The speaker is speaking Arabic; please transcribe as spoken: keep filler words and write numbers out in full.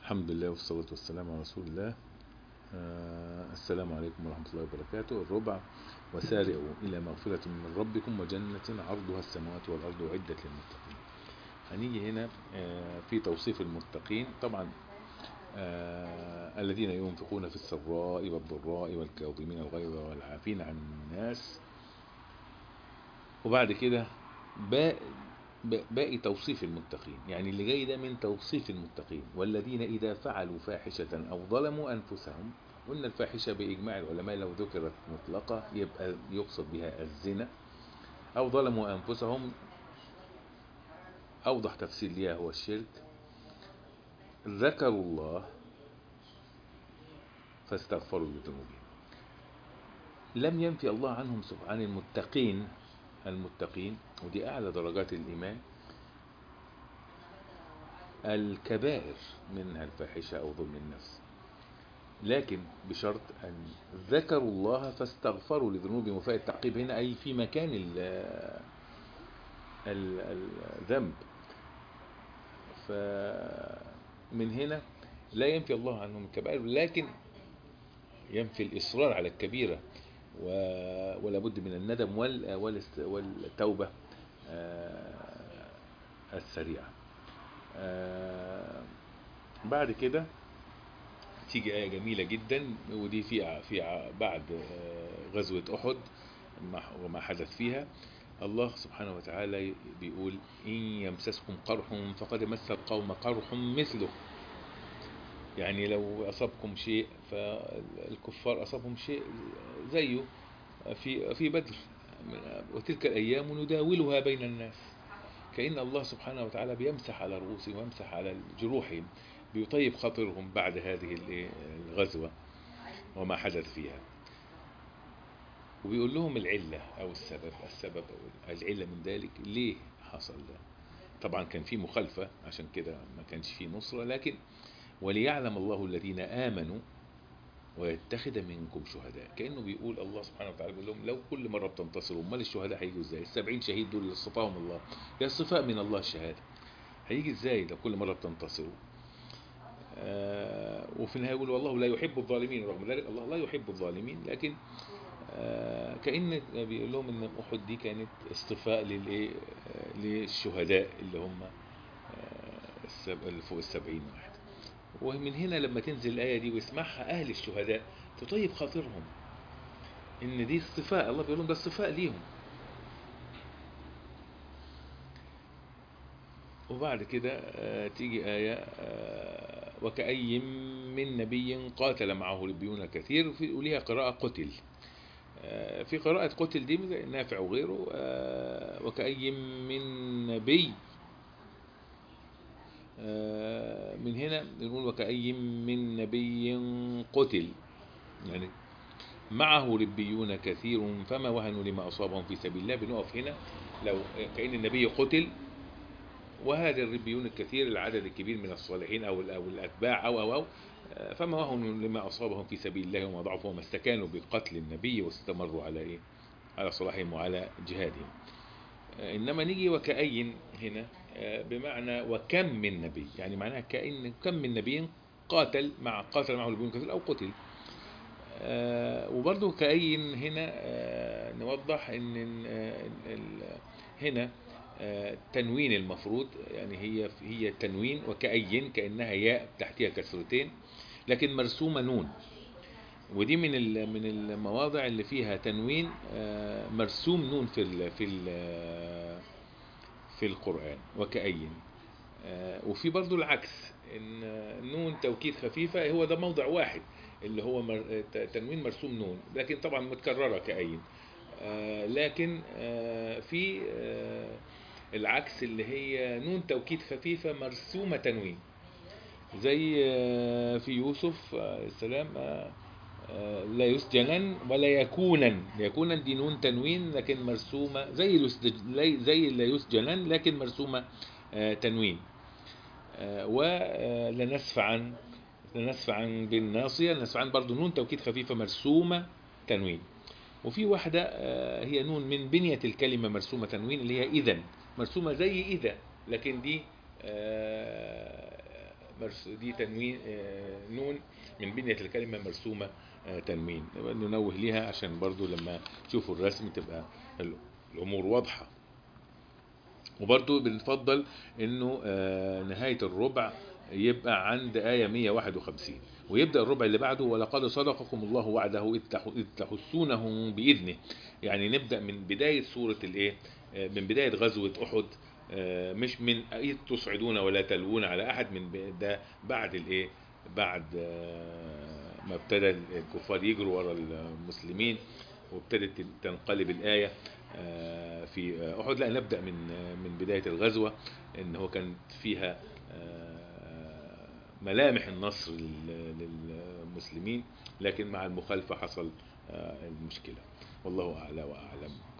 الحمد لله والصلاة والسلام على رسول الله. آه السلام عليكم ورحمة الله وبركاته. الربع: وسارعوا إلى مغفرة من ربكم وجنة عرضها السماوات والأرض أعدت للمتقين. هنيجي هنا آه في توصيف المتقين. طبعا آه الذين ينفقون في السراء والضراء والكاظمين الغيظ والعافين عن الناس. وبعد كده باقي باقي توصيف المتقين، يعني اللي جاي ده من توصيف المتقين. والذين إذا فعلوا فاحشة أو ظلموا أنفسهم. قلنا الفاحشة بإجماع العلماء لو ذكرت مطلقة يبقى يقصد بها الزنا. أو ظلموا أنفسهم أوضح تفسير ليها هو الشرك. ذكروا الله فاستغفروا لذنوبهم. لم ينفي الله عنهم عن المتقين المتقين ودي أعلى درجات الإيمان الكبائر منها الفاحشة أو ظلم النفس، لكن بشرط أن ذكروا الله فاستغفروا لذنوبهم. وفاء التعقيب هنا أي في مكان الذنب. فمن هنا لا ينفي الله عنهم الكبائر، لكن ينفي الإصرار على الكبيرة، ولا بد من الندم والتوبة السريعة. بعد كده تيجي آية جميلة جدا، ودي في في بعد غزوة أحد وما حدث فيها. الله سبحانه وتعالى بيقول: إن يمسسكم قرح فقد مس القوم قرح مثله. يعني لو أصابكم شيء فالكفار أصابهم شيء زيه في في بدر. وتلك الأيام نداولها بين الناس. كأن الله سبحانه وتعالى بيمسح على رؤوسهم ويمسح على جروحهم، بيطيب خاطرهم بعد هذه الغزوة وما حدث فيها. وبيقول لهم العلة أو السبب السبب أو العلة من ذلك ليه حصل ده. طبعا كان في مخالفة، عشان كده ما كانش في نصرة. لكن وليعلم الله الذين آمنوا ويتخذ منكم شهداء. كأنه بيقول الله سبحانه وتعالى بيقول لهم: لو كل مرة بتنتصروا امال الشهداء هيجوا ازاي؟ السبعين شهيد دول اللي اصطفاهم الله، يا اصطفاء من الله الشهادة، هيجي ازاي لو كل مرة بتنتصروا؟ آه وفي النهاية يقول: والله لا يحب الظالمين. رغم ذلك الله لا يحب الظالمين، لكن آه كأن بيقول لهم ان احد دي كانت اصطفاء للايه آه للشهداء اللي هم آه اللي فوق السبعين واحد. ومن هنا لما تنزل الآية دي ويسمعها أهل الشهداء تطيب خاطرهم ان دي اصطفاء. الله بيقول لهم ده اصطفاء ليهم. وبعد كده آه تيجي آية آه وكأي من نبي قاتل معه ربيون كثير، وليها قراءة قتل. آه في قراءة قتل دي نافع وغيره. آه وكأي من نبي، آه من هنا نقول وكأي من نبي قتل، يعني معه ربيون كثير فما وهنوا لما أصابهم في سبيل الله. بنقف هنا لو كأن النبي قتل وهذا الربيون الكثير العدد الكبير من الصالحين أو أو الأتباع أو أو أو فما وهنوا لما أصابهم في سبيل الله وما ضعفوا وما استكانوا بقتل النبي واستمروا على إيه؟ على صلاحهم وعلى جهادهم. إنما نيجي وكأي هنا بمعنى وكم من نبي، يعني معناها كأن كم من نبي قاتل مع قاتل معه ربيون كثير أو قتل. آه وبرضو كأي هنا آه نوضح ان آه هنا آه تنوين المفروض، يعني هي هي تنوين وكأي كأنها ياء تحتها كسرتين لكن مرسومة نون. ودي من من المواضع اللي فيها تنوين آه مرسوم نون في ال في ال في القرآن وكأي. آه وفي برضو العكس، ان نون توكيد خفيفة هو ده موضع واحد اللي هو مر... تنوين مرسوم نون، لكن طبعا متكررة كأين. آه لكن آه في آه العكس اللي هي نون توكيد خفيفة مرسومة تنوين، زي آه في يوسف آه السلام آه آه لا يسجنن ولا يكونن. يكونن دي نون تنوين لكن مرسومة زي زي لا يسجنن لكن مرسومة آه تنوين. آه ولنسفعا لنسفعا بالناصية. لنسفعا برضو نون توكيد خفيفة مرسومة تنوين. وفي واحدة هي نون من بنية الكلمة مرسومة تنوين اللي هي إذن، مرسومة زي إذا، لكن دي مرس دي تنوين آه، نون من بنية الكلمة مرسومة آه، تنوين، ننوه ليها عشان برضو لما تشوفوا الرسم تبقى الأمور واضحة. وبرضو بنفضل انه آه، نهاية الربع يبقى عند آية مية وواحد وخمسين، ويبدأ الربع اللي بعده ولقد صدقكم الله وعده إذ تحسونهم بإذنه. يعني نبدأ من بداية سورة الايه، آه، من بداية غزوة أحد، آه، مش من إذ تصعدون ولا تلوون على أحد، من ده بعد الايه، بعد آه، ما ابتدى الكفار يجروا ورا المسلمين وابتدت تنقلب الآية آه، في أحد. لا، نبدأ من من بداية الغزوة، إن هو كان فيها آه، ملامح النصر لل- للمسلمين، لكن مع المخالفة حصل آه، المشكلة. والله أعلى وأعلم.